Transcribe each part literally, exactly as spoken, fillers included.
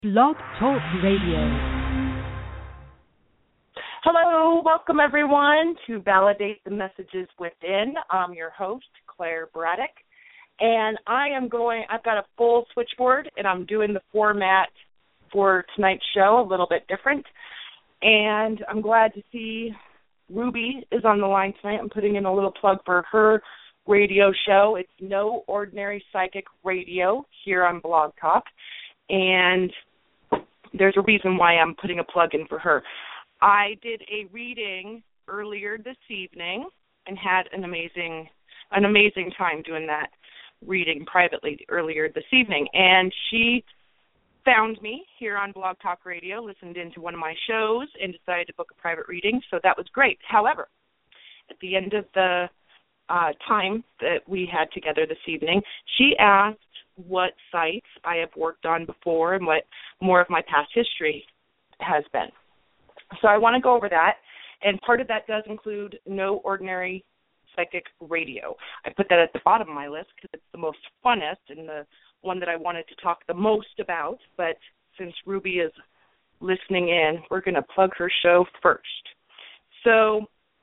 Blog Talk Radio. Hello, welcome everyone to Validate the Messages Within. I'm your host, Claire Braddock, and I am going, I've got a full switchboard, and I'm doing the format for tonight's show a little bit different, and I'm glad to see Ruby is on the line tonight. I'm putting in a little plug for her radio show. It's No Ordinary Psychic Radio here on Blog Talk, and there's a reason why I'm putting a plug in for her. I did a reading earlier this evening and had an amazing an amazing time doing that reading privately earlier this evening. And she found me here on Blog Talk Radio, listened into one of my shows, and decided to book a private reading, so that was great. However, at the end of the uh, time that we had together this evening, she asked what sites I have worked on before and what more of my past history has been. So I want to go over that, and part of that does include No Ordinary Psychic Radio. I put that at the bottom of my list because it's the most funnest and the one that I wanted to talk the most about, but since Ruby is listening in, we're going to plug her show first. So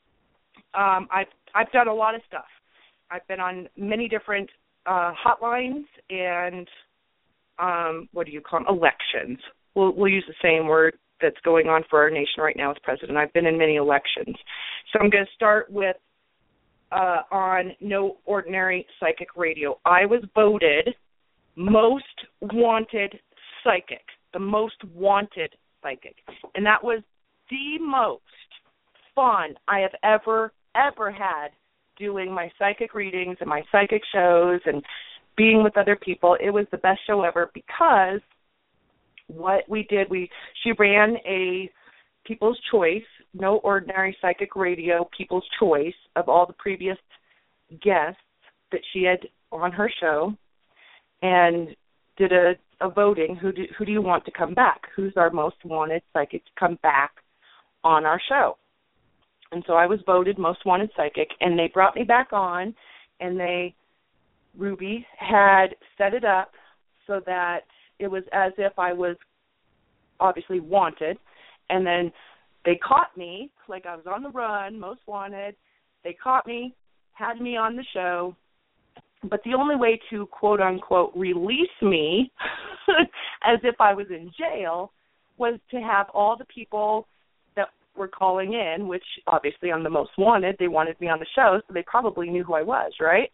um, I've, I've done a lot of stuff. I've been on many different uh, hotlines and um, what do you call them, elections. We'll, we'll use the same word that's going on for our nation right now as president. I've been in many elections. So I'm going to start with uh, on No Ordinary Psychic Radio. I was voted most wanted psychic, the most wanted psychic. And that was the most fun I have ever, ever had doing my psychic readings and my psychic shows and being with other people. It was the best show ever because what we did, we she ran a People's Choice, No Ordinary Psychic Radio, People's Choice of all the previous guests that she had on her show, and did a, a voting. Who do, who do you want to come back? Who's our most wanted psychic to come back on our show? And so I was voted most wanted psychic, and they brought me back on, and they, Ruby had set it up so that it was as if I was obviously wanted, and then they caught me, like I was on the run, most wanted. They caught me, had me on the show, but the only way to, quote-unquote, release me as if I was in jail was to have all the people that were calling in, which obviously I'm the most wanted. They wanted me on the show, so they probably knew who I was, right?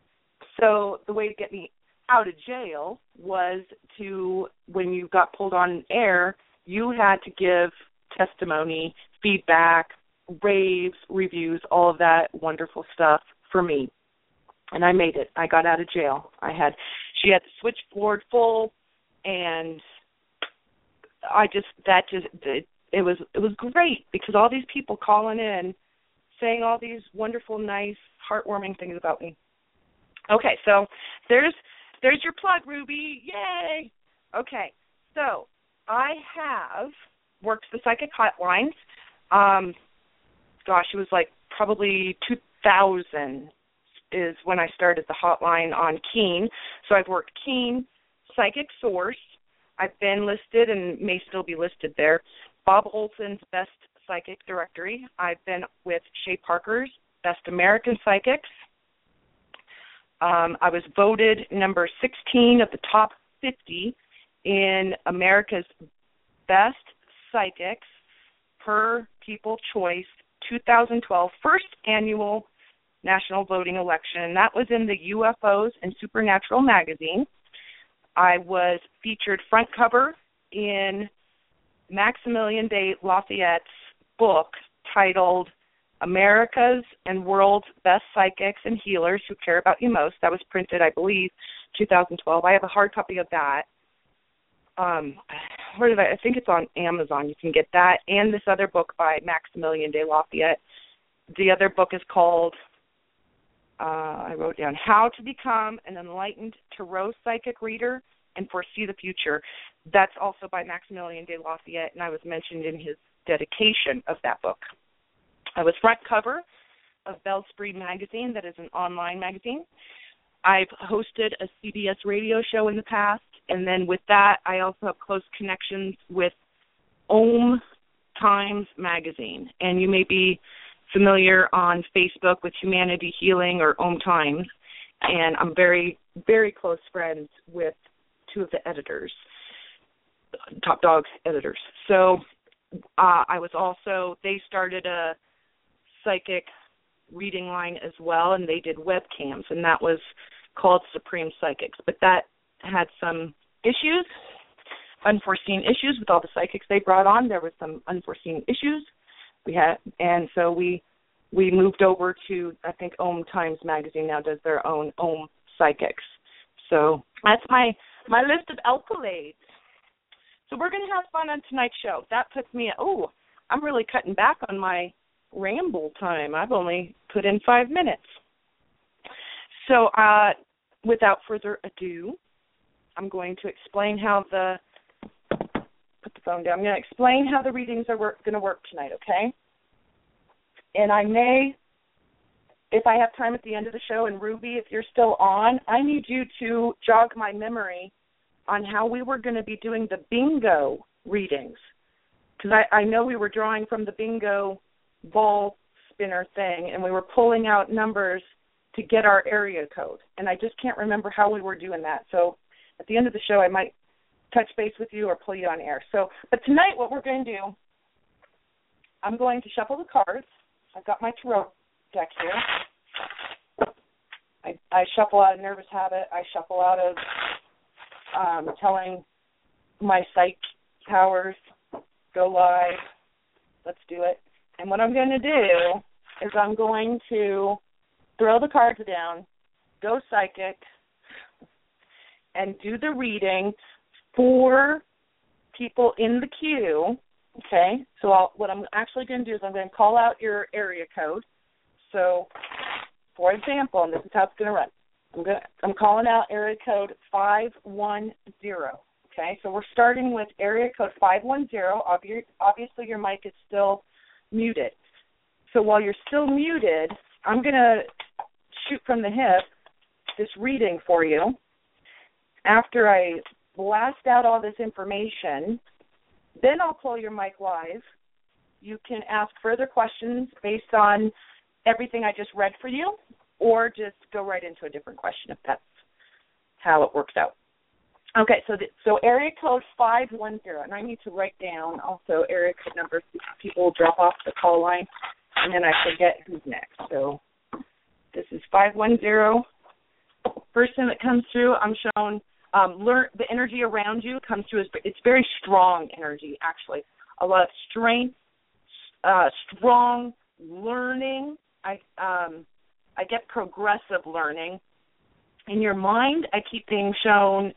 So the way to get me out of jail was to, when you got pulled on air, you had to give testimony, feedback, raves, reviews, all of that wonderful stuff for me. And I made it. I got out of jail. I had, she had the switchboard full, and I just, that just, it, it was, it was great because all these people calling in, saying all these wonderful, nice, heartwarming things about me. Okay, so there's, There's your plug, Ruby. Yay! Okay, so I have worked the psychic hotlines. Um, gosh, it was like probably two thousand is when I started the hotline on Keen. So I've worked Keen, Psychic Source. I've been listed and may still be listed there. Bob Olson's Best Psychic Directory. I've been with Shay Parker's Best American Psychics. Um, I was voted number sixteen of the top fifty in America's Best Psychics per People's Choice twenty twelve first annual national voting election, and that was in the U F Os and Supernatural magazine. I was featured front cover in Maximilian de Lafayette's book titled America's and World's Best Psychics and Healers Who Care About You Most. That was printed, I believe, two thousand twelve. I have a hard copy of that. Um, where did I? I think it's on Amazon. You can get that, and this other book by Maximilian de Lafayette. The other book is called, uh, I wrote down, How to Become an Enlightened Tarot Psychic Reader and Foresee the Future. That's also by Maximilian de Lafayette, and I was mentioned in his dedication of that book. I was front cover of Bellspring magazine, that is an online magazine. I've hosted a C B S radio show in the past, And then with that, I also have close connections with Om Times Magazine. And you may be familiar on Facebook with Humanity Healing or Om Times. And I'm very, very close friends with two of the editors, Top Dogs editors. So uh, I was also, they started a psychic reading line as well, and they did webcams, and that was called Supreme Psychics. But that had some issues, unforeseen issues with all the psychics they brought on. There was some unforeseen issues we had, and so we we moved over to, I think Om Times Magazine now does their own Om Psychics. So that's my my list of accolades. So we're going to have fun on tonight's show. That puts me at, oh, I'm really cutting back on my ramble time. I've only put in five minutes. So uh, without further ado, I'm going to explain how the, put the phone down, I'm going to explain how the readings are work, going to work tonight, okay? And I may, if I have time at the end of the show, and Ruby, if you're still on, I need you to jog my memory on how we were going to be doing the bingo readings. Because I, I know we were drawing from the bingo ball spinner thing, and we were pulling out numbers to get our area code. And I just can't remember how we were doing that. So at the end of the show, I might touch base with you or pull you on air. So, but tonight what we're going to do, I'm going to shuffle the cards. I've got my tarot deck here. I, I shuffle out of Nervous Habit. I shuffle out of um, telling my psych powers, go live, let's do it. And what I'm going to do is I'm going to throw the cards down, go psychic, and do the reading for people in the queue, okay? So I'll, what I'm actually going to do is I'm going to call out your area code. So, for example, and this is how it's going to run. I'm going to, I'm calling out area code five one zero, okay? So we're starting with area code five one zero. Obvi- obviously, your mic is still muted. So while you're still muted, I'm going to shoot from the hip this reading for you. After I blast out all this information, then I'll pull your mic live. You can ask further questions based on everything I just read for you, or just go right into a different question if that's how it works out. Okay, so the, so area code five one zero, and I need to write down also area code numbers. People will drop off the call line, and then I forget who's next. So this is five one zero. First thing that comes through, I'm shown um, learn the energy around you comes through. Is, it's very strong energy, actually. A lot of strength, uh, strong learning. I um, I get progressive learning. In your mind, I keep being shown.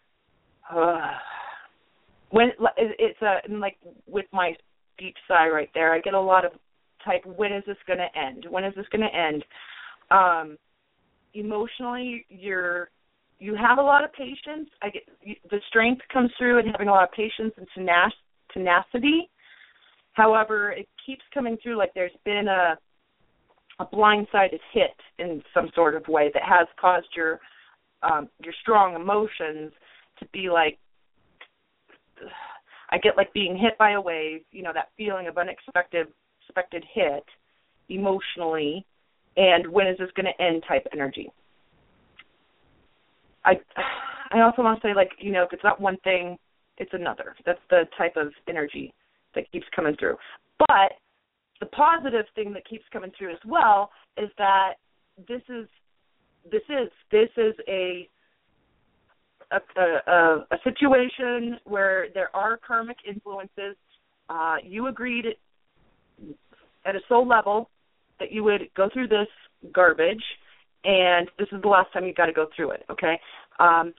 Uh, when it's a like with my deep sigh right there, I get a lot of type. When is this going to end? When is this going to end? Um, emotionally, you're you have a lot of patience. I get you, the strength comes through and having a lot of patience and tenac- tenacity. However, it keeps coming through like there's been a a blindsided hit in some sort of way that has caused your um, your strong emotions to be like, I get like being hit by a wave, you know, that feeling of unexpected expected hit emotionally, and when is this going to end type energy. I I also want to say, like, you know, if it's not one thing, it's another. That's the type of energy that keeps coming through. But the positive thing that keeps coming through as well is that this is this is this is a a, a, a situation where there are karmic influences. Uh, you agreed at a soul level that you would go through this garbage, and this is the last time you've got to go through it, okay? Um,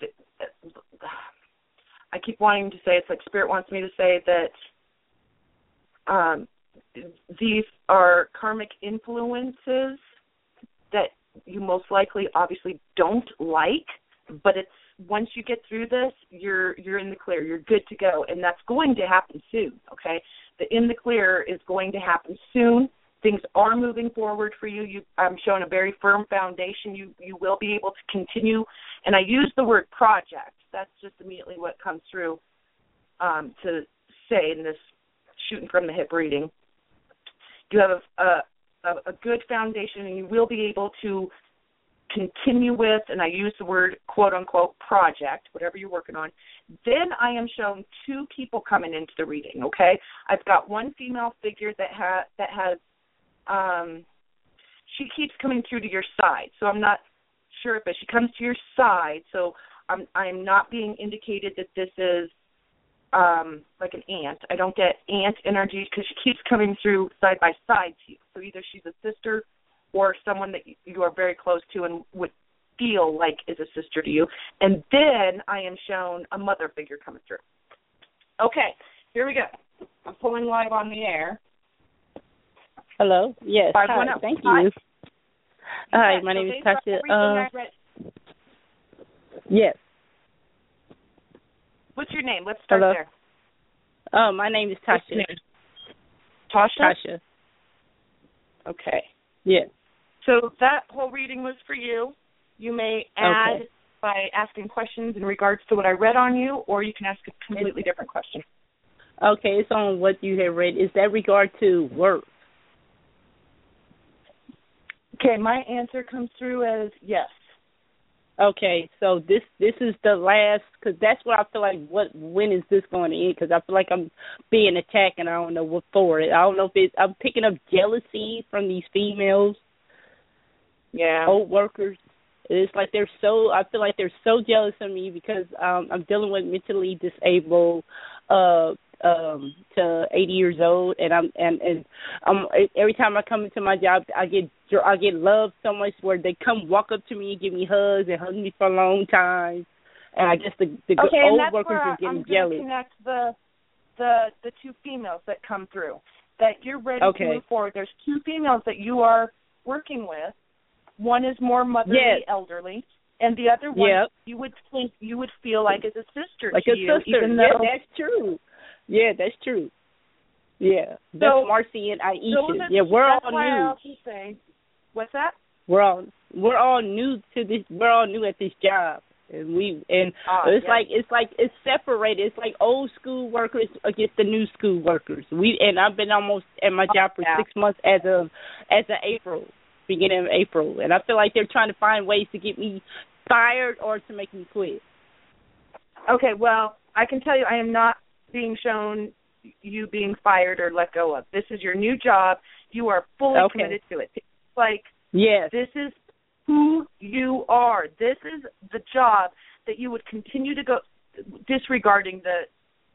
I keep wanting to say, it's like Spirit wants me to say that um, these are karmic influences that you most likely obviously don't like, but it's once you get through this, you're you're in the clear. You're good to go, and that's going to happen soon, okay? The in the clear is going to happen soon. Things are moving forward for you. you I'm showing a very firm foundation. You you will be able to continue, and I use the word project That's just immediately what comes through um, to say in this shooting from the hip reading. You have a, a, a good foundation, and you will be able to continue with, and I use the word quote-unquote project, whatever you're working on. Then I am shown two people coming into the reading, okay? I've got one female figure that, ha- that has, um, she keeps coming through to your side, so I'm not sure, but she comes to your side, so I'm, I'm not being indicated that this is um, like an aunt. I don't get aunt energy because she keeps coming through side by side to you. So either she's a sister or someone that you are very close to and would feel like is a sister to you. And then I am shown a mother figure coming through. Okay, here we go. I'm pulling live on the air. Hello. Yes. Five, Hi. one, oh. Thank Hi. you. Hi, my so name is based on Tasha. everything I Uh, read- yes. What's your name? Let's start Hello. there. Oh, my name is What's your Tasha. name? Tasha? Tasha. Okay. Yes. So that whole reading was for you. You may add Okay. by asking questions in regards to what I read on you, or you can ask a completely different question. Okay, it's on what you have read. Is that regard to work? Okay, my answer comes through as yes. Okay, so this this is the last, because that's what I feel like. What when is this going to end? Because I feel like I'm being attacked, and I don't know what for. I don't know if it's, I'm picking up jealousy from these females, Yeah. old workers. It's like they're so. I feel like they're so jealous of me because um, I'm dealing with mentally disabled, uh, um, to eighty years old, and I'm and and um every time I come into my job, I get I get loved so much where they come walk up to me and give me hugs and hug me for a long time, and I guess the the Okay, old and that's workers where are getting I'm jealous. going to connect the the the two females that come through. That you're ready Okay. to move forward. There's two females that you are working with. One is more motherly, Yes. elderly, and the other one Yep. you would think you would feel like is a sister Like to a you, sister. even Yeah, though that's true. Yeah, that's true. Yeah, that's So- Marcy and those Aisha. are- Yeah, we're that's all why I new. also say, what's that? We're all we're all new to this. We're all new at this job, and we and Ah, it's yes. like it's like it's separated. It's like old school workers against the new school workers. We and I've been almost at my job for Yeah. six months as of as of April, beginning of April, and I feel like they're trying to find ways to get me fired or to make me quit. Okay, well, I can tell you I am not being shown you being fired or let go of. This is your new job. You are fully Okay. committed to it. It's like, Yes. this is who you are. This is the job that you would continue to go, disregarding the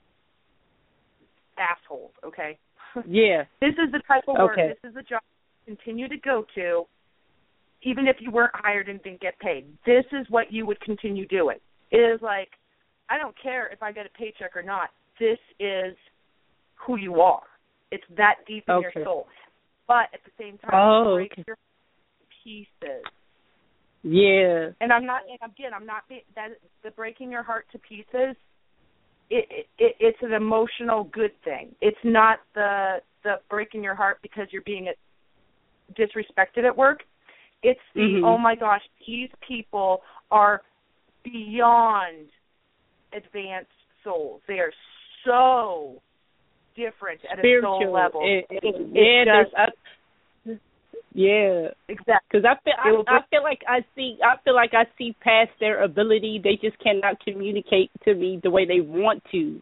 assholes, okay? Yeah. This is the type of work, Okay. this is the job you continue to go to, even if you weren't hired and didn't get paid. This is what you would continue doing. It is like, I don't care if I get a paycheck or not. This is who you are. It's that deep in Okay. your soul. But at the same time, Oh, break okay. your pieces. Yeah. And I'm not, and again, I'm not, be- that the breaking your heart to pieces, it, it, it's an emotional good thing. It's not the the breaking your heart because you're being disrespected at work. It's the, Mhm. oh my gosh, these people are beyond advanced souls. They are so different at Spiritual. a soul level. It, it, It- yeah, it there's, just- I, yeah. Exactly. Because I feel It will I, I just- feel like I see I feel like I see past their ability. They just cannot communicate to me the way they want to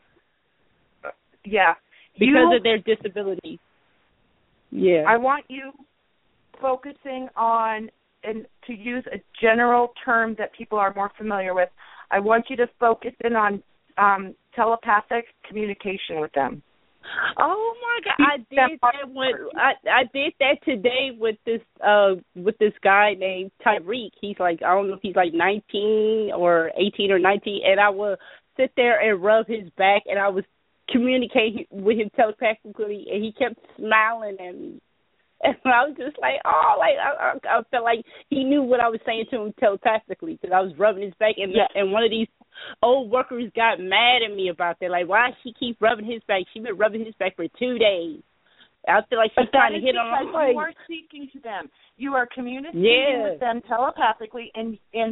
Yeah. because You- of their disability. Yeah. I want you focusing on, and to use a general term that people are more familiar with, I want you to focus in on um, telepathic communication with them. Oh my God! I did that one. I I did that today with this uh with this guy named Tyreek. He's like I don't know if he's like nineteen or eighteen or nineteen, and I would sit there and rub his back, and I was communicating with him telepathically, and he kept smiling at me. And I was just like, oh, like I, I, I felt like he knew what I was saying to him telepathically because I was rubbing his back, and Yes. and one of these old workers got mad at me about that. Like, why she keep rubbing his back? She been rubbing his back for two days. I feel like she's But trying that to is hit on because my you are speaking to them. You are communicating Yeah. with them telepathically, and and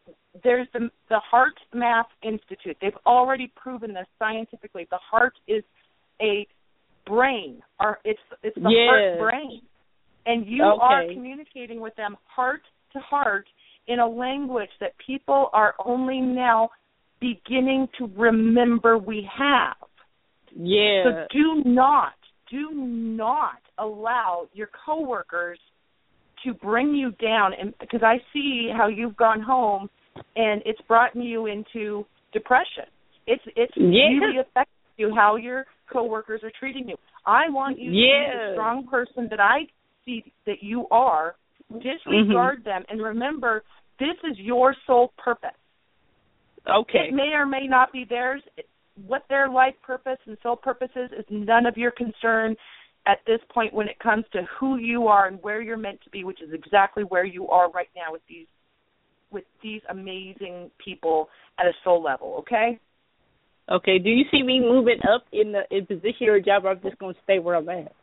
there's the, the Heart Math Institute. They've already proven this scientifically. The heart is a brain, or it's it's the yeah. heart brain, and you okay. are communicating with them heart to heart in a language that people are only now beginning to remember we have. Yeah. So do not, do not allow your coworkers to bring you down, and because I see how you've gone home and it's brought you into depression. It's it's yeah. really affecting you how your coworkers are treating you. I want you yeah. to be the strong person that I see that you are. Disregard mm-hmm. them and remember this is your sole purpose. Okay. It may or may not be theirs. What their life purpose and sole purpose is is none of your concern at this point when it comes to who you are and where you're meant to be, which is exactly where you are right now with these with these amazing people at a soul level, okay? Okay. Do you see me moving up in the in position or job, or I'm just going to stay where I'm at?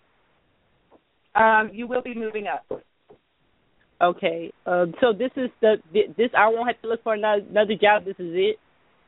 Um, you will be moving up. Okay. Um, so this is the this I won't have to look for another, another job. This is it?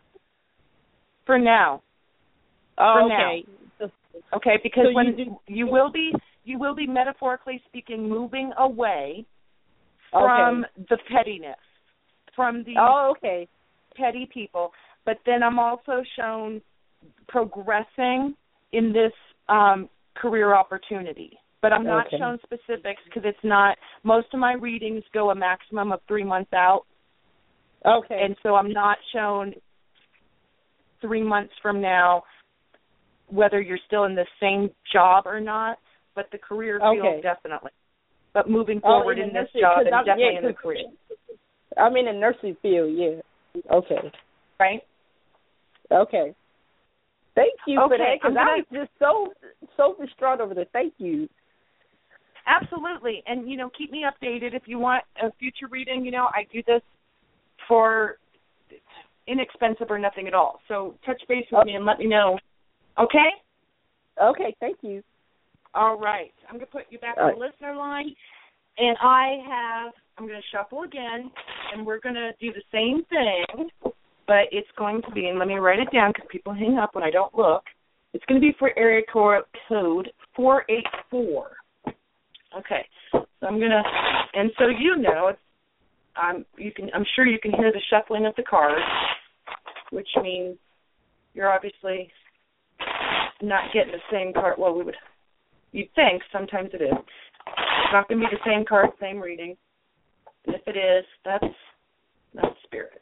For now. Oh, For okay. Now. Okay, because so when you, do, you will be you will be metaphorically speaking moving away from okay. the pettiness, from the oh, okay. petty people. But then I'm also shown progressing in this um, career opportunity. But I'm not okay. shown specifics because it's not, most of my readings go a maximum of three months out. Okay. And so I'm not shown three months from now whether you're still in the same job or not, but the career field okay. definitely. But moving forward oh, in, in in this job and I'm, definitely yeah, in the career. I'm in the nursing field, yeah. Okay. Right? Okay. Thank you okay, for that, because gonna... I was just so, so distraught over this. Thank you. Absolutely. And, you know, keep me updated if you want a future reading. You know, I do this for inexpensive or nothing at all. So touch base with okay. me and let me know. Okay? Okay, thank you. All right. I'm going to put you back all on right. the listener line. And I have, I'm going to shuffle again, and we're going to do the same thing, but it's going to be, and let me write it down because people hang up when I don't look. It's going to be for area code four eight four. Okay, so I'm gonna, and so you know, it's, um, you can, I'm sure you can hear the shuffling of the cards, which means you're obviously not getting the same card. Well, we would, you'd think sometimes it is. It's not going to be the same card, same reading. And if it is, that's not spirit.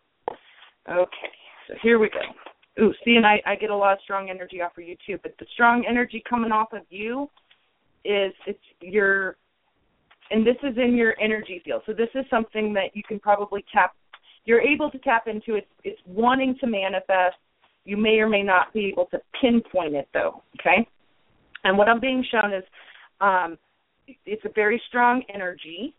Okay, so here we go. Ooh, see, and I, I get a lot of strong energy off of you too, but the strong energy coming off of you is it's your, and this is in your energy field. So this is something that you can probably tap, you're able to tap into. It's, it's wanting to manifest. You may or may not be able to pinpoint it though, okay? And what I'm being shown is um, it's a very strong energy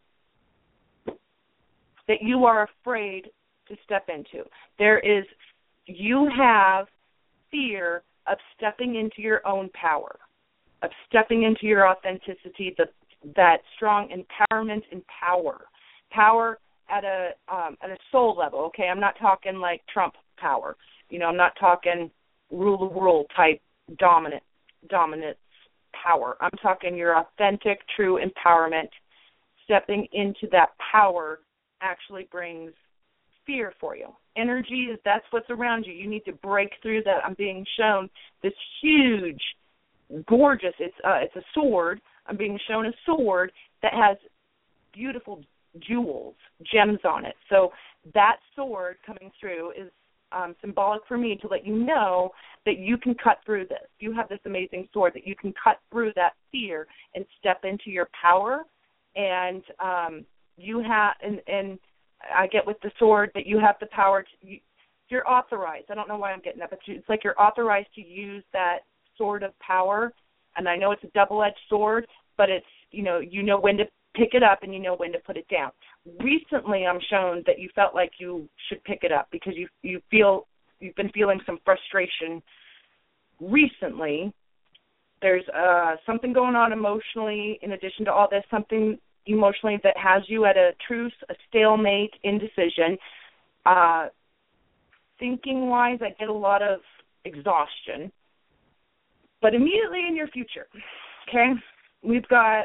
that you are afraid to step into. There is, you have fear of stepping into your own power, of stepping into your authenticity, the, that strong empowerment and power, power at a um, at a soul level. Okay, I'm not talking like Trump power. You know, I'm not talking rule the world type dominant dominance power. I'm talking your authentic, true empowerment. Stepping into that power actually brings fear for you. Energy is that's what's around you. You need to break through that. I'm being shown this huge, gorgeous, it's uh, it's a sword. I'm being shown a sword that has beautiful jewels, gems on it. So that sword coming through is um, symbolic for me to let you know that you can cut through this. You have this amazing sword that you can cut through that fear and step into your power. And um, you have, and, and I get with the sword that you have the power to, you, you're authorized. I don't know why I'm getting that, but you, it's like you're authorized to use that sword of power. And I know it's a double-edged sword, but it's, you know, you know when to pick it up and you know when to put it down. Recently, I'm shown that you felt like you should pick it up because you you feel you've been feeling some frustration recently. There's uh, something going on emotionally in addition to all this, something emotionally that has you at a truce, a stalemate, indecision. Uh, thinking-wise, I get a lot of exhaustion. But immediately in your future, okay, we've got,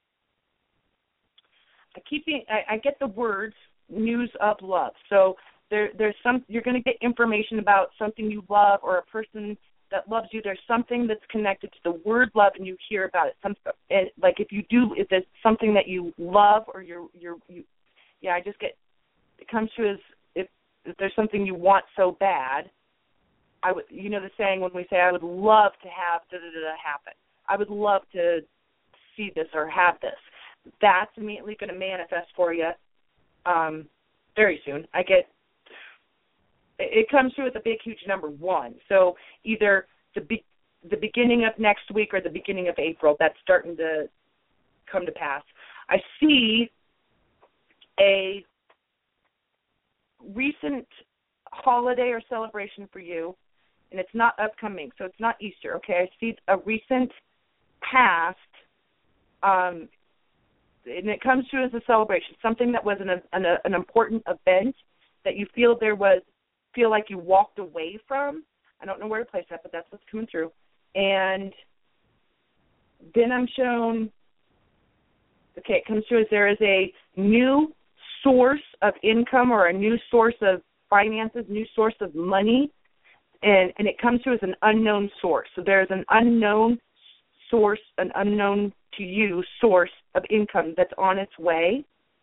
I keep, I, I get the words, news of love. So there, there's some, you're going to get information about something you love or a person that loves you. There's something that's connected to the word love, and you hear about it. Some, it, like if you do, if there's something that you love or you're, you're, you, yeah, I just get, it comes to as if, if there's something you want so bad. I would, you know the saying when we say, I would love to have da-da-da-da happen. I would love to see this or have this. That's immediately going to manifest for you um, very soon. I get, it comes through with a big, huge number one. So either the be, the beginning of next week or the beginning of April, that's starting to come to pass. I see a recent holiday or celebration for you, and it's not upcoming, so it's not Easter, okay? I see a recent past, um, and it comes through as a celebration, something that was an, an, an important event that you feel there was, feel like you walked away from. I don't know where to place that, but that's what's coming through. And then I'm shown, okay, it comes through as there is a new source of income or a new source of finances, new source of money, and, and it comes through as an unknown source. So there's an unknown source, an unknown to you source of income that's on its way.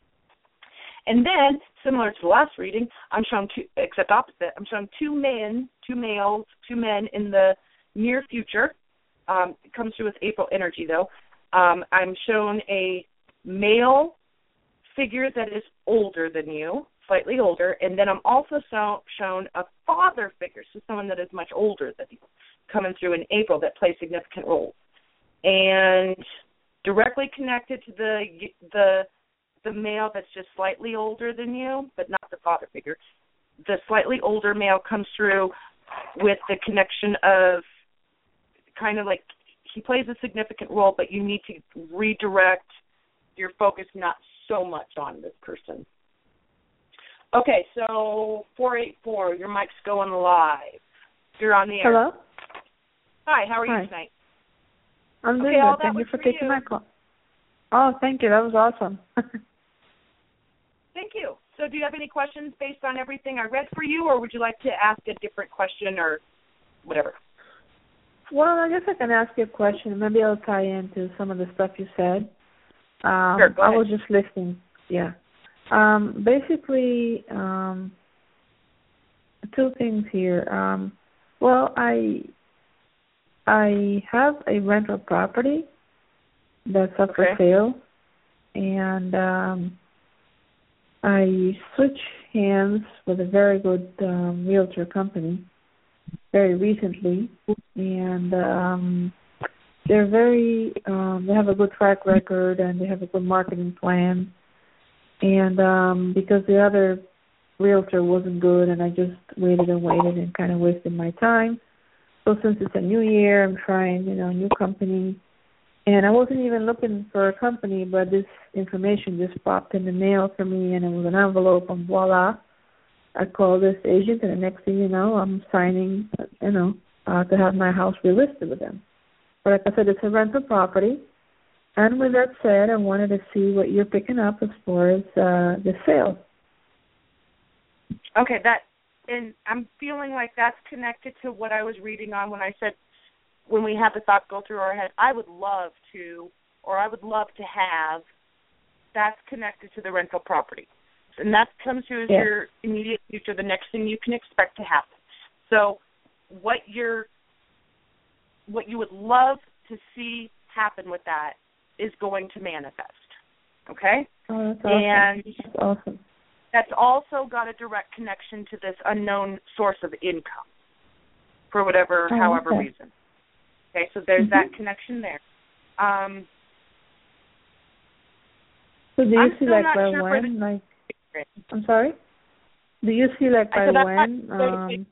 And then, similar to the last reading, I'm shown two, except opposite, I'm shown two men, two males, two men in the near future. Um, it comes through with April energy, though. Um, I'm shown a male figure that is older than you, slightly older, and then I'm also so, shown a father figure, so someone that is much older than you, coming through in April that plays significant roles. And directly connected to the the the male that's just slightly older than you, but not the father figure. The slightly older male comes through with the connection of kind of like he plays a significant role, but you need to redirect your focus not so much on this person. Okay, so four eight four, your mic's going live. You're on the air. Hello? Hi, how are Hi. you tonight? I'm doing okay, good. Thank you for, for taking you. my call. Oh, thank you. That was awesome. Thank you. So do you have any questions based on everything I read for you, or would you like to ask a different question or whatever? Well, I guess I can ask you a question. Maybe I'll tie into some of the stuff you said. Um, sure, go I ahead. was just listening. Yeah. Um, basically, um, two things here. Um, well, I I have a rental property that's up okay. for sale, and um, I switched hands with a very good um, realtor company very recently, and um, they're very um, they have a good track record and they have a good marketing plan. And um, because the other realtor wasn't good, and I just waited and waited and kind of wasted my time. So since it's a new year, I'm trying, you know, a new company. And I wasn't even looking for a company, but this information just popped in the mail for me, and it was an envelope, and voila. I called this agent, and the next thing you know, I'm signing, you know, uh, to have my house relisted with them. But like I said, it's a rental property. And with that said, I wanted to see what you're picking up as far as uh, the sale. Okay, that, and I'm feeling like that's connected to what I was reading on when I said, when we have the thought go through our head, I would love to, or I would love to have, that's connected to the rental property. And that comes to as yeah. your immediate future, the next thing you can expect to happen. So what you're, what you would love to see happen with that is going to manifest, okay? Oh, that's awesome. And that's awesome. That's also got a direct connection to this unknown source of income for whatever, oh, however okay. reason. Okay, so there's mm-hmm. that connection there. Um, so do you I'm see still like not by sure when? the... Like, I'm sorry? Do you see like by when? Um,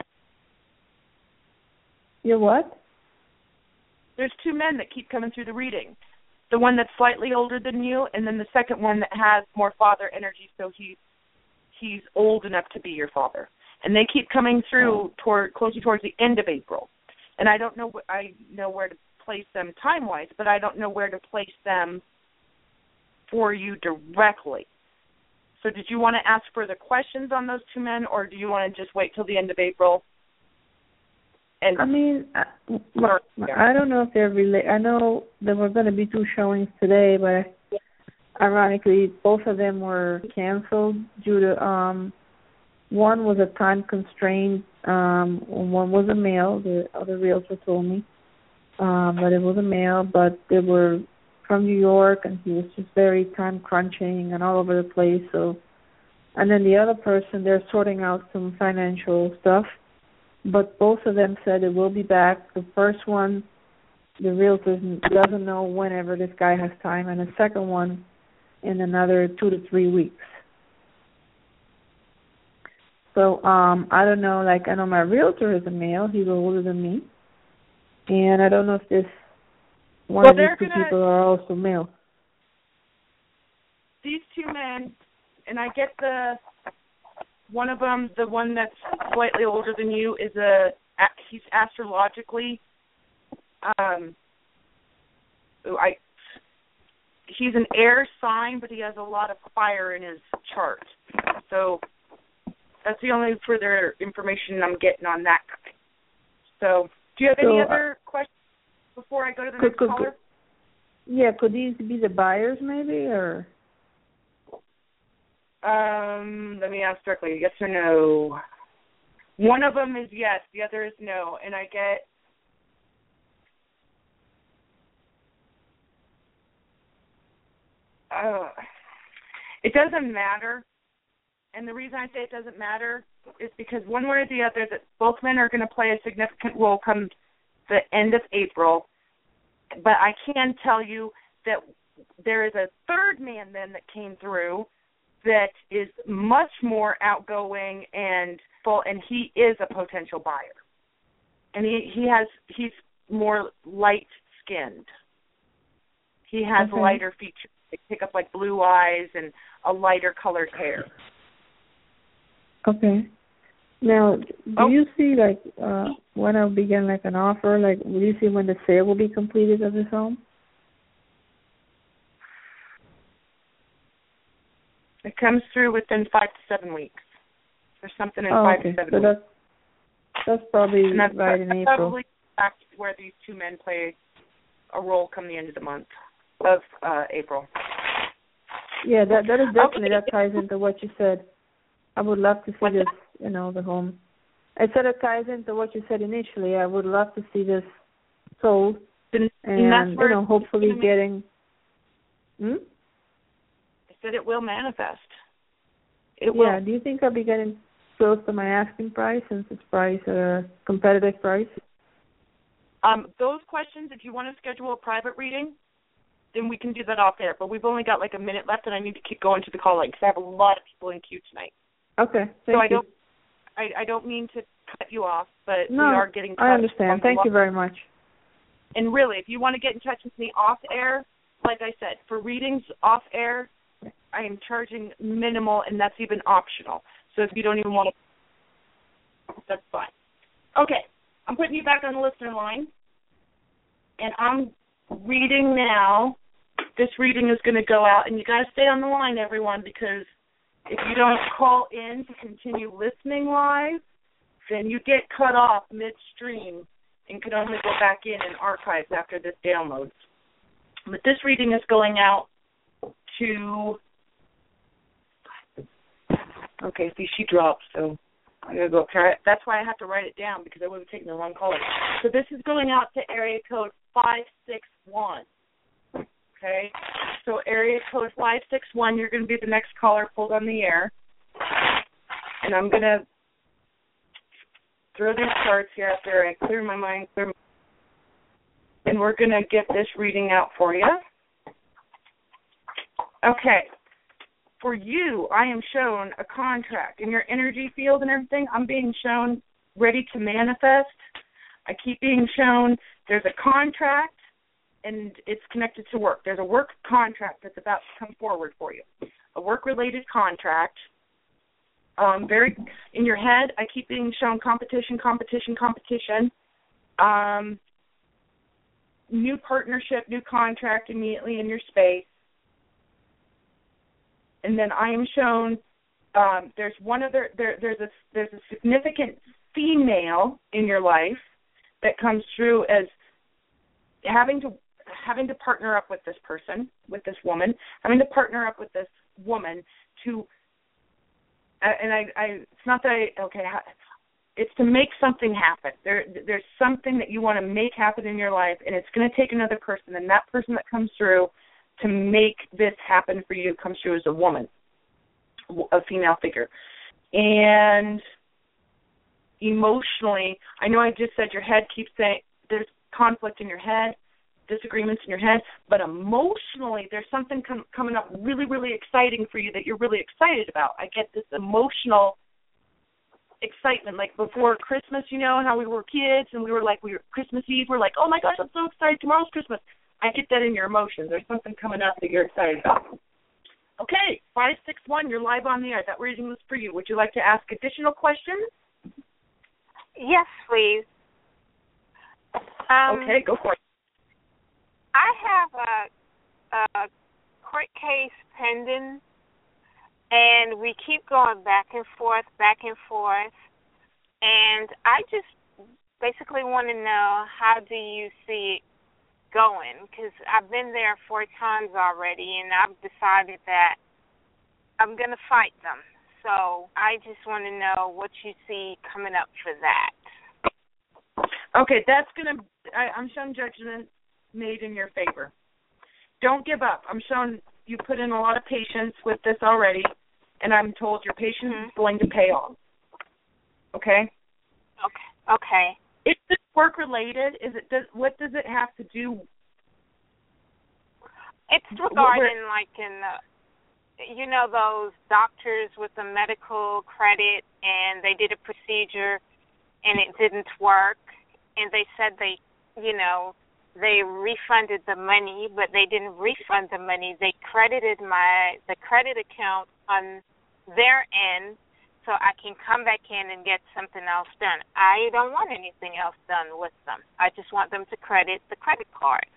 you're what? There's two men that keep coming through the reading. The one that's slightly older than you, and then the second one that has more father energy, so he he's old enough to be your father. And they keep coming through toward closer towards the end of April. And I don't know wh- I know where to place them time-wise, but I don't know where to place them for you directly. So did you want to ask further questions on those two men, or do you want to just wait till the end of April? And I mean, I, well, I don't know if they're related. I know there were going to be two showings today, but ironically, both of them were canceled due to um, one was a time constraint. Um, one was a male. The other realtor told me um, that it was a male, but they were from New York, and he was just very time crunching and all over the place. So, and then the other person, they're sorting out some financial stuff. But both of them said it will be back. The first one, the realtor doesn't know whenever this guy has time, and the second one in another two to three weeks. So um, I don't know, like I know my realtor is a male. He's older than me. And I don't know if this one well, of these two gonna, people are also male. These two men, and I get the... One of them, the one that's slightly older than you, is a he's astrologically, um, I he's an air sign, but he has a lot of fire in his chart. So that's the only further information I'm getting on that guy. So do you have so, any other uh, questions before I go to the could, next could, caller? Yeah, could these be the buyers maybe, or? Um, let me ask directly, yes or no. One of them is yes, the other is no, and I get uh, it doesn't matter, and the reason I say it doesn't matter is because one way or the other, that both men are going to play a significant role come the end of April, but I can tell you that there is a third man then that came through that is much more outgoing and full, and he is a potential buyer. And he, he has he's more light skinned. He has okay. lighter features. They pick up like blue eyes and a lighter colored hair. Okay. Now, do oh. you see like uh, when I'll begin like an offer? Like, will you see when the sale will be completed of this home? It comes through within five to seven weeks. There's something in oh, five okay. to seven so weeks. That's, that's probably and that's, right in that's April. probably where these two men play a role come the end of the month of uh, April. Yeah, that that is definitely, okay. that ties into what you said. I would love to see What's this, that? you know, the home. I said it ties into what you said initially. I would love to see this sold and, and, and you know, hopefully getting... Hmm? That it will manifest. It yeah, will. Do you think I'll be getting close to my asking price since it's price at a competitive price? Um, those questions, if you want to schedule a private reading, then we can do that off air. But we've only got like a minute left, and I need to keep going to the call line because I have a lot of people in queue tonight. Okay, thank so you. I don't, I, I don't mean to cut you off, but no, we are getting. I understand. Thank you very much. And really, if you want to get in touch with me off air, like I said, for readings off air, I am charging minimal, and that's even optional. So if you don't even want to, that's fine. Okay, I'm putting you back on the listener line, and I'm reading now. This reading is going to go out, and you got to stay on the line, everyone, because if you don't call in to continue listening live, then you get cut off midstream and can only go back in and archive after this downloads. But this reading is going out to... Okay, see, she dropped, so I gotta go up here. That's why I have to write it down because I would have taken the wrong caller. So this is going out to area code five six one. Okay, so area code five six one, you're going to be the next caller pulled on the air. And I'm going to throw these cards here after I clear my mind, clear my and we're going to get this reading out for you. Okay. For you, I am shown a contract. In your energy field and everything, I'm being shown ready to manifest. I keep being shown there's a contract, and it's connected to work. There's a work contract that's about to come forward for you, a work-related contract, Um, very in your head, I keep being shown competition, competition, competition. Um, new partnership, new contract immediately in your space. And then I am shown um, there's one other there, there's a there's a significant female in your life that comes through as having to having to partner up with this person, with this woman, having to partner up with this woman to, and I, I it's not that I, okay, it's to make something happen. There, there's something that you want to make happen in your life, and it's going to take another person, and that person that comes through to make this happen for you comes through as a woman, a female figure. And emotionally, I know I just said your head keeps saying there's conflict in your head, disagreements in your head, but emotionally there's something com- coming up really, really exciting for you that you're really excited about. I get this emotional excitement, like before Christmas, you know, how we were kids and we were like, we were Christmas Eve, we're like, oh my gosh, I'm so excited, tomorrow's Christmas. I get that in your emotions. There's something coming up that you're excited about. Okay, five six one, you're live on the air. That reading was for you. Would you like to ask additional questions? Yes, please. Um, okay, go for it. I have a, a court case pending, and we keep going back and forth, back and forth, and I just basically want to know, how do you see it going? Because I've been there four times already, and I've decided that I'm going to fight them. So I just want to know what you see coming up for that. Okay, that's going to, I'm showing judgment made in your favor. Don't give up. I'm showing you put in a lot of patience with this already, and I'm told your patience mm-hmm. is going to pay off. Okay? Okay. Okay. Is this work related? Is it? Does, what does it have to do? It's regarding like in the, you know, those doctors with the medical credit, and they did a procedure and it didn't work, and they said they, you know, they refunded the money, but they didn't refund the money. They credited my the credit account on their end so I can come back in and get something else done. I don't want anything else done with them. I just want them to credit the credit card.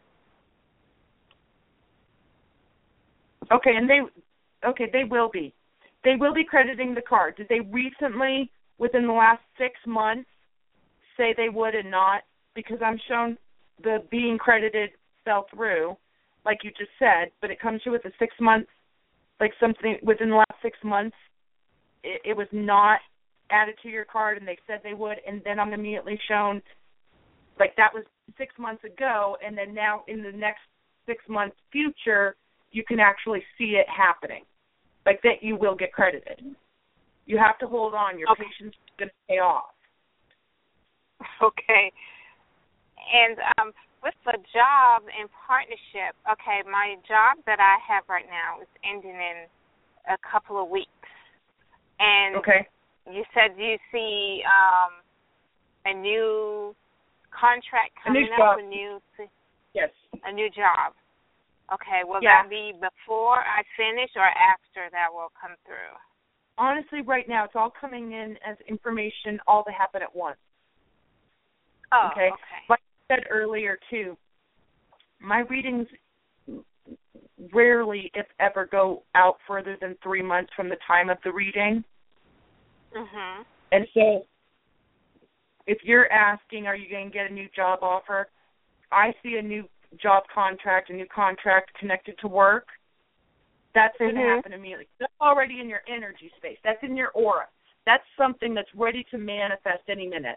Okay, and they okay, they will be. They will be crediting the card. Did they recently, within the last six months, say they would and not? Because I'm shown the being credited fell through, like you just said, but it comes through with a six months, like something within the last six months, it, it was not added to your card, and they said they would, and then I'm immediately shown, like that was six months ago, and then now in the next six months future, you can actually see it happening, like that you will get credited. You have to hold on. Your okay. patience is going to pay off. Okay. And um, with the job and partnership, okay, my job that I have right now is ending in a couple of weeks. And okay. you said you see um, a new contract coming a new up, job. a new yes, a new job. Okay, will yeah. that be before I finish or after that will come through? Honestly, right now it's all coming in as information, all to happen at once. Oh, okay. okay. Like I said earlier too, my readings rarely, if ever, go out further than three months from the time of the reading. Mhm. And so, if you're asking, are you going to get a new job offer? I see a new job contract, a new contract connected to work. That's going mm-hmm. to happen immediately. That's already in your energy space. That's in your aura. That's something that's ready to manifest any minute.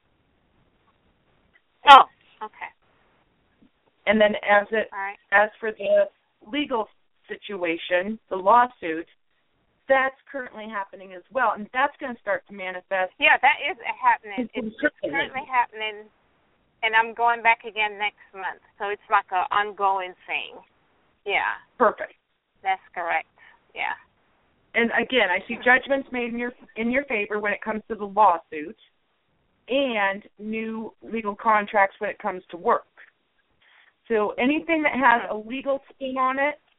Oh, okay. And then as it right. as for the legal situation, the lawsuit, that's currently happening as well, and that's going to start to manifest. Yeah, that is happening. It's, It's, it's currently happening, and I'm going back again next month, so it's like an ongoing thing. Yeah. Perfect. That's correct. Yeah. And again, I see judgments made in your in your favor when it comes to the lawsuit, and new legal contracts when it comes to work. So anything that has a legal spin on it,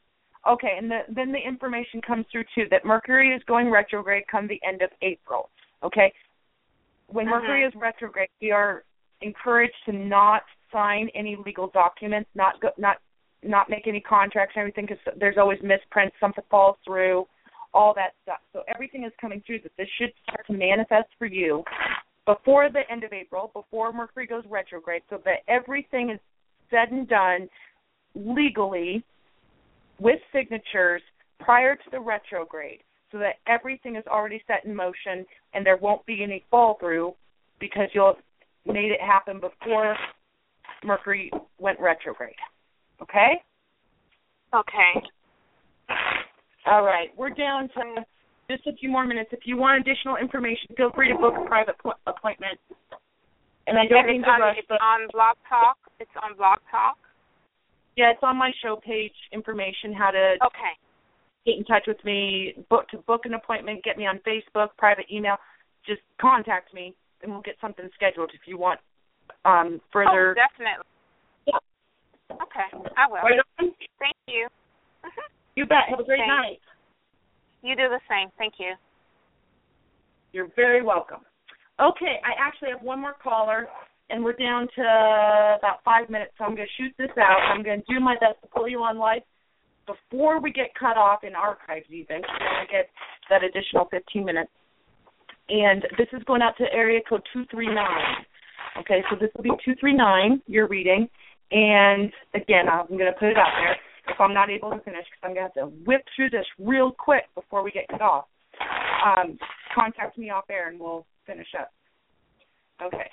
Okay, and the, then the information comes through, too, that Mercury is going retrograde come the end of April, okay? When Uh-huh. Mercury is retrograde, we are encouraged to not sign any legal documents, not go, not not make any contracts and everything, because there's always misprints, something falls through, all that stuff. So everything is coming through that this should start to manifest for you before the end of April, before Mercury goes retrograde, so that everything is said and done legally with signatures prior to the retrograde, so that everything is already set in motion and there won't be any fall through because you'll have made it happen before Mercury went retrograde. Okay? Okay. All right. We're down to just a few more minutes. If you want additional information, feel free to book a private pl- appointment. And I don't And mean it's to on, rush, it's but on Blog Talk. It's on Blog Talk. yeah, it's on my show page, information, how to Okay. get in touch with me, book to book an appointment, get me on Facebook, private email. Just contact me, and we'll get something scheduled if you want um, further. Oh, definitely. Yeah. Okay, I will. Right on? Thank you. Mhm. You bet. Have a great Thanks. night. You do the same. Thank you. You're very welcome. Okay, I actually have one more caller, and we're down to about five minutes, so I'm going to shoot this out. I'm going to do my best to pull you on live before we get cut off in archives even, so I get that additional fifteen minutes. And this is going out to area code two three nine. Okay, so this will be two three nine, your reading. And, again, I'm going to put it out there if I'm not able to finish, because I'm going to have to whip through this real quick before we get cut off. Um, contact me off air and we'll finish up. Okay.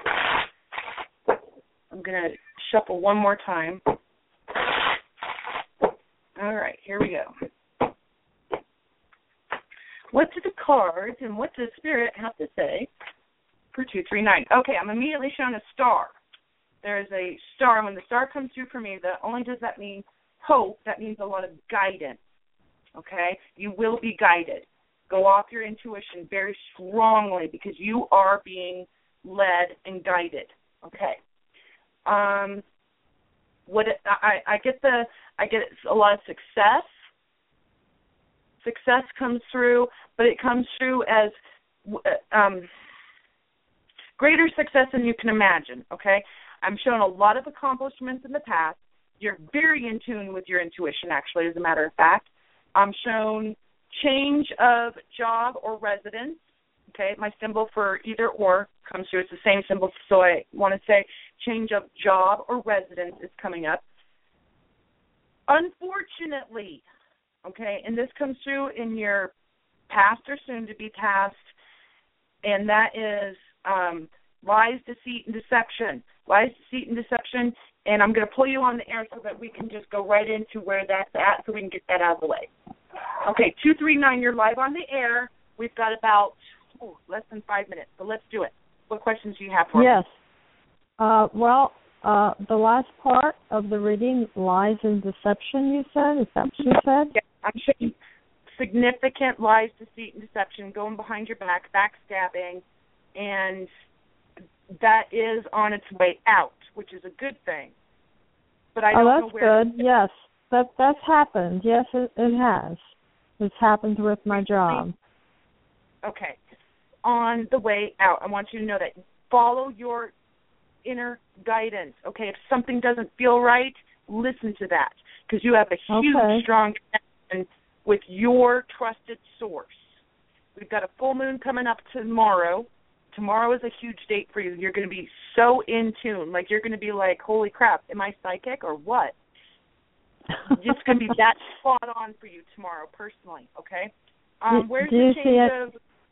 I'm going to shuffle one more time. All right, here we go. What do the cards and what does Spirit have to say for two three nine? Okay, I'm immediately shown a star. There is a star, and when the star comes through for me, not only does that mean hope, that means a lot of guidance, okay? You will be guided. Go off your intuition very strongly because you are being led and guided, okay? Um, what it, I, I get the I get a lot of success. Success comes through, but it comes through as um, greater success than you can imagine, okay? I'm shown a lot of accomplishments in the past. You're very in tune with your intuition, actually, as a matter of fact. I'm shown change of job or residence, okay? My symbol for either or comes through. It's the same symbol, so I want to say change of job or residence is coming up. Unfortunately, okay, and this comes through in your past or soon-to-be past, and that is um, lies, deceit, and deception. Lies, deceit, and deception, and I'm going to pull you on the air so that we can just go right into where that's at so we can get that out of the way. Okay, two three nine, you're live on the air. We've got about oh, less than five minutes, so let's do it. What questions do you have for me? Yes. Uh, well, uh, the last part of the reading, lies and deception, you said? Is that what you said? Yeah, I'm showing significant lies, deceit, and deception, going behind your back, backstabbing, and that is on its way out, which is a good thing. But I don't oh, know that's where. good. Yes, that that's happened. Yes, it, it has. It's happened with my job. Okay. On the way out, I want you to know that follow your inner guidance. Okay, if something doesn't feel right, listen to that, because you have a huge, okay. strong connection with your trusted source. We've got a full moon coming up tomorrow. Tomorrow is a huge date for you. You're going to be so in tune. Like, you're going to be like, holy crap, am I psychic or what? It's going to be that spot on for you tomorrow, personally, okay? Um, where's do the you change see of...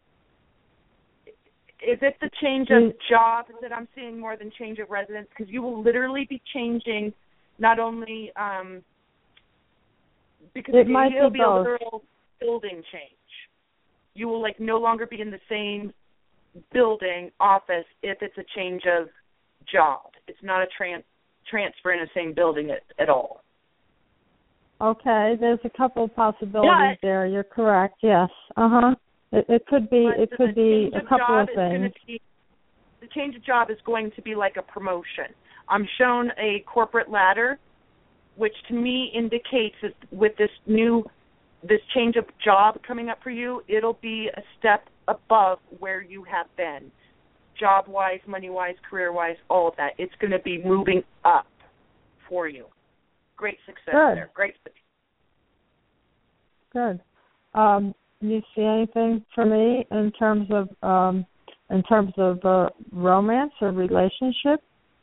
Is it the change do of job that I'm seeing more than change of residence? Because you will literally be changing not only... Um, because it might it'll be, be a both. literal building change. You will, like, no longer be in the same building, office, if it's a change of job. It's not a tran- transfer in the same building at, at all. Okay, there's a couple of possibilities But, there. You're correct. Yes. Uh huh. It, it could be. It the, could the be a of couple job of is things. gonna be, the change of job is going to be like a promotion. I'm shown a corporate ladder, which to me indicates that with this new, this change of job coming up for you, it'll be a step above where you have been. Job-wise, money-wise, career-wise, all of that. It's going to be moving up for you. Great success Good. there. Great success. Good. Um, you see anything for me in terms of um, in terms of uh, romance or relationship?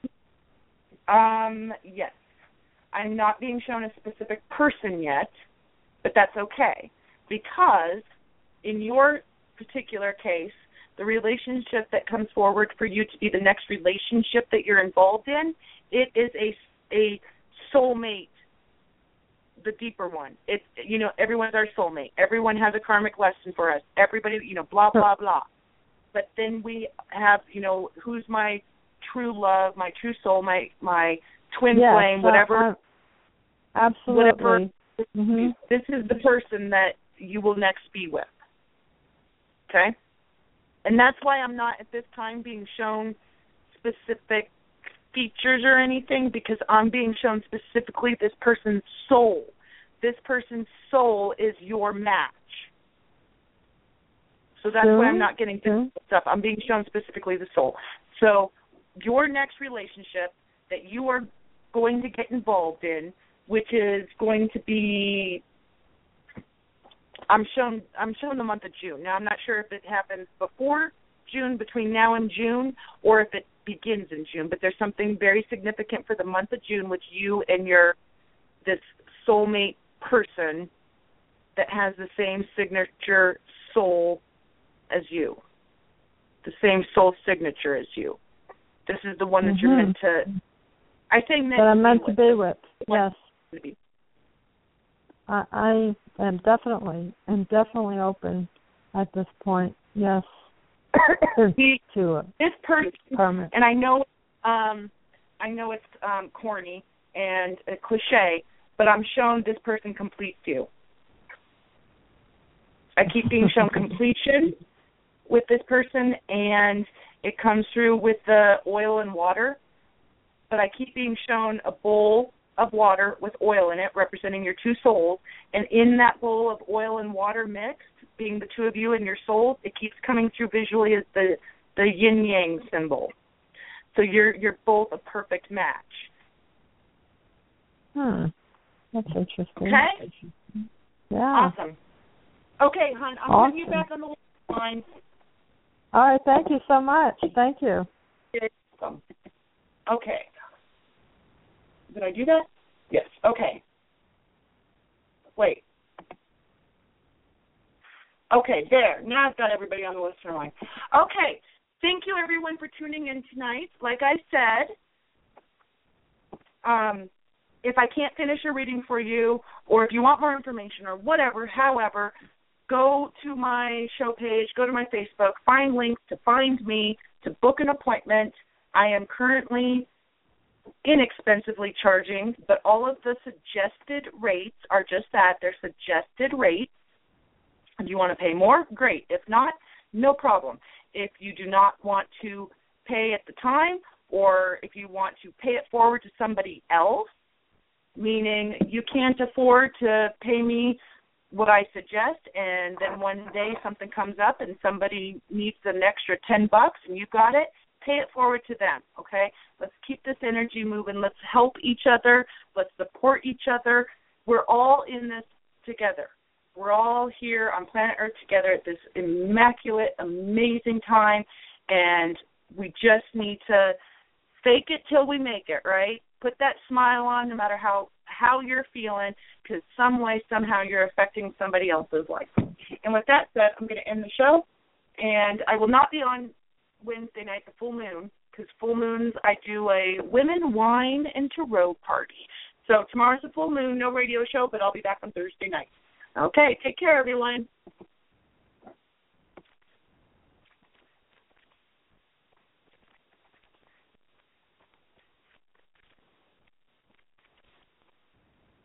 Um, yes. I'm not being shown a specific person yet, but that's okay, because in your particular case, the relationship that comes forward for you to be the next relationship that you're involved in, it is a, a soulmate, the deeper one. It's, you know, everyone's our soulmate. Everyone has a karmic lesson for us. Everybody, you know, blah, blah, blah. But then we have, you know, who's my true love, my true soul, my, my twin yes, flame, whatever. Uh, absolutely. Whatever. Mm-hmm. This is the person that you will next be with. Okay? And that's why I'm not at this time being shown specific features or anything, because I'm being shown specifically this person's soul. This person's soul is your match. So that's Soon? why I'm not getting this Soon? stuff. I'm being shown specifically the soul. So your next relationship that you are going to get involved in, which is going to be, I'm shown I'm shown the month of June. Now, I'm not sure if it happens before June, between now and June, or if it begins in June, but there's something very significant for the month of June, which you and your, this soulmate person that has the same signature soul as you, the same soul signature as you. This is the one that mm-hmm. you're meant to, I say meant that I'm to meant be to be with, yes. To be. I, I am definitely, am definitely open at this point, yes. He, to it. This person, Permanent. and I know, um, I know it's um, corny and a cliche, but I'm shown this person completes you. I keep being shown completion with this person, and it comes through with the oil and water. But I keep being shown a bowl of water with oil in it, representing your two souls, and in that bowl of oil and water mixed, being the two of you and your souls, it keeps coming through visually as the the yin yang symbol. So you're you're both a perfect match. Hmm. That's interesting. Okay? Yeah. Awesome. Okay, hon, I'm awesome. putting you back on the line. All right, thank you so much. Thank you. Okay. Did I do that? Yes. Okay. Wait. Okay, there. Now I've got everybody on the listener line. Okay. Thank you, everyone, for tuning in tonight. Like I said, um, if I can't finish a reading for you, or if you want more information or whatever, however, go to my show page, go to my Facebook, find links to find me, to book an appointment. I am currently inexpensively charging, but all of the suggested rates are just that. They're suggested rates. If you want to pay more, great. If not, no problem. If you do not want to pay at the time, or if you want to pay it forward to somebody else, meaning you can't afford to pay me what I suggest, and then one day something comes up and somebody needs an extra ten bucks and you got it, pay it forward to them, okay? Let's keep this energy moving. Let's help each other. Let's support each other. We're all in this together. We're all here on planet Earth together at this immaculate, amazing time, and we just need to fake it till we make it, right? Put that smile on no matter how, how you're feeling, because some way, somehow you're affecting somebody else's life. And with that said, I'm going to end the show, and I will not be on Wednesday night, the full moon, because full moons I do a women, wine, and tarot party. So tomorrow's a full moon, no radio show, but I'll be back on Thursday night. Okay, take care, everyone.